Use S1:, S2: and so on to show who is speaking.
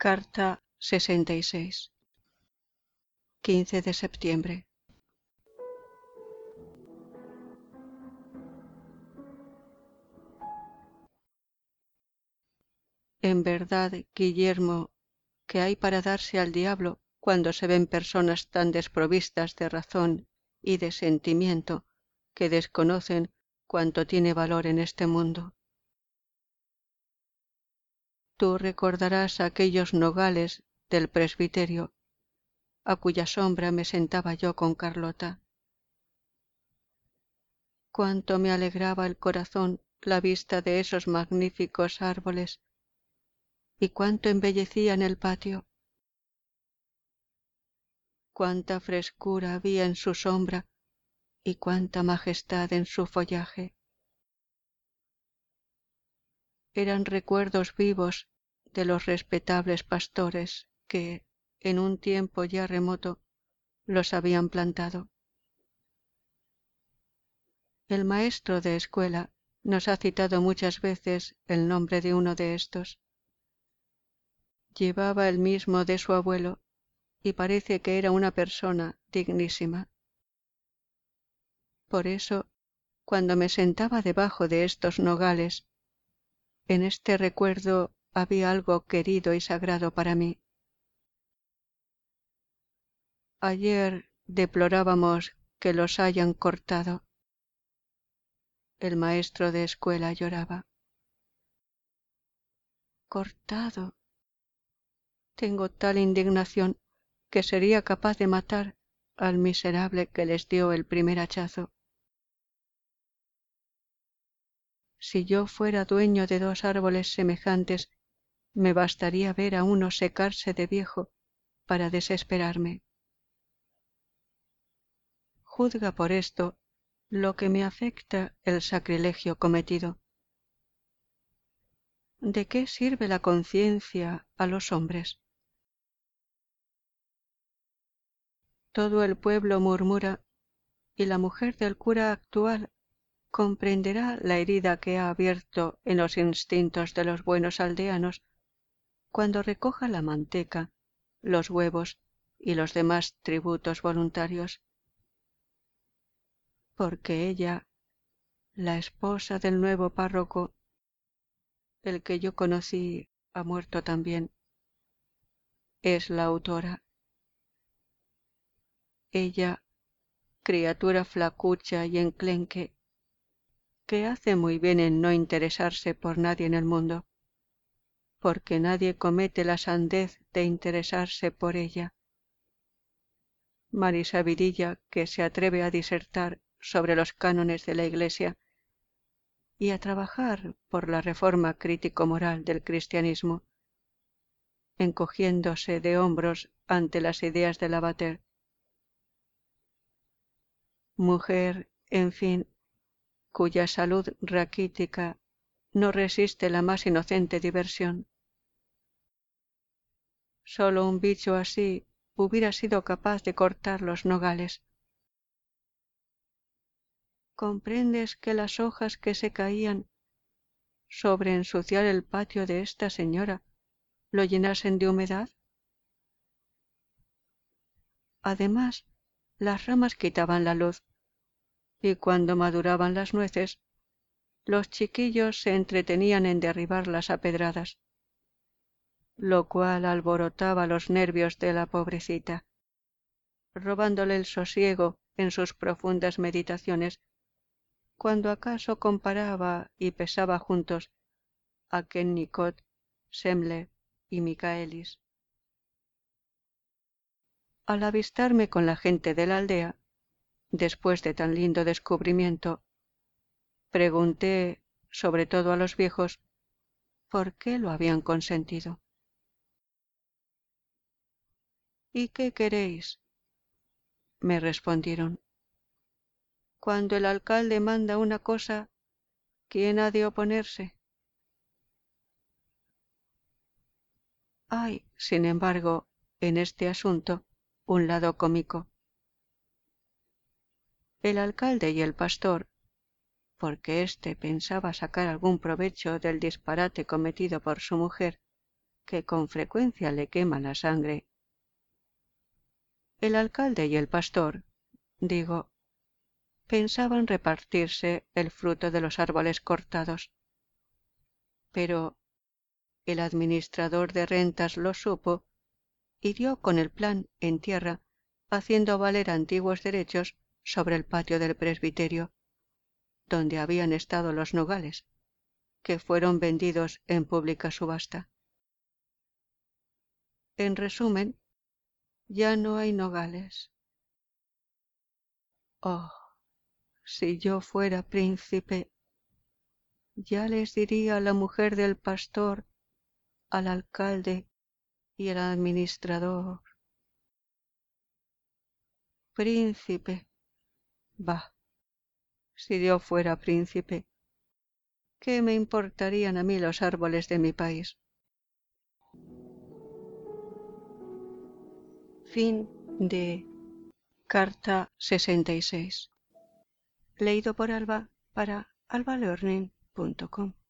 S1: Carta 66. 15 de septiembre. En verdad, Guillermo, que hay para darse al diablo cuando se ven personas tan desprovistas de razón y de sentimiento que desconocen cuanto tiene valor en este mundo. Tú recordarás aquellos nogales del presbiterio, a cuya sombra me sentaba yo con Carlota. Cuánto me alegraba el corazón la vista de esos magníficos árboles, y cuánto embellecían el patio. Cuánta frescura había en su sombra y cuánta majestad en su follaje. Eran recuerdos vivos de los respetables pastores que, en un tiempo ya remoto, los habían plantado. El maestro de escuela nos ha citado muchas veces el nombre de uno de estos. Llevaba el mismo de su abuelo y parece que era una persona dignísima. Por eso, cuando me sentaba debajo de estos nogales, en este recuerdo había algo querido y sagrado para mí. Ayer deplorábamos que los hayan cortado. El maestro de escuela lloraba. Cortado. Tengo tal indignación que sería capaz de matar al miserable que les dio el primer hachazo. Si yo fuera dueño de 2 árboles semejantes, me bastaría ver a uno secarse de viejo para desesperarme. Juzga por esto lo que me afecta el sacrilegio cometido. ¿De qué sirve la conciencia a los hombres? Todo el pueblo murmura y la mujer del cura actual comprenderá la herida que ha abierto en los instintos de los buenos aldeanos cuando recoja la manteca, los huevos y los demás tributos voluntarios. Porque ella, la esposa del nuevo párroco, el que yo conocí ha muerto también, es la autora. Ella, criatura flacucha y enclenque, que hace muy bien en no interesarse por nadie en el mundo, porque nadie comete la sandez de interesarse por ella. Marisabidilla, que se atreve a disertar sobre los cánones de la Iglesia y a trabajar por la reforma crítico-moral del cristianismo, encogiéndose de hombros ante las ideas de Lavater. Mujer, en fin, cuya salud raquítica no resiste la más inocente diversión. Solo un bicho así hubiera sido capaz de cortar los nogales. ¿Comprendes que las hojas que se caían sobre ensuciar el patio de esta señora lo llenasen de humedad? Además, las ramas quitaban la luz, y cuando maduraban las nueces, los chiquillos se entretenían en derribarlas a pedradas, lo cual alborotaba los nervios de la pobrecita, robándole el sosiego en sus profundas meditaciones, cuando acaso comparaba y pesaba juntos a Kennicott, Semler y Michaelis. Al avistarme con la gente de la aldea, después de tan lindo descubrimiento, pregunté, sobre todo a los viejos, por qué lo habían consentido. ¿Y qué queréis?, me respondieron. Cuando el alcalde manda una cosa, ¿quién ha de oponerse? Hay, sin embargo, en este asunto, un lado cómico. El alcalde y el pastor, porque éste pensaba sacar algún provecho del disparate cometido por su mujer, que con frecuencia le quema la sangre. El alcalde y el pastor, digo, pensaban repartirse el fruto de los árboles cortados. Pero el administrador de rentas lo supo y dio con el plan en tierra, haciendo valer antiguos derechos sobre el patio del presbiterio, donde habían estado los nogales, que fueron vendidos en pública subasta. En resumen, ya no hay nogales. Oh, si yo fuera príncipe, ya les diría a la mujer del pastor, al alcalde y al administrador. Príncipe. Bah, si yo fuera príncipe, ¿qué me importarían a mí los árboles de mi país? Fin de Carta 66. Leído por Alba para albalearning.com.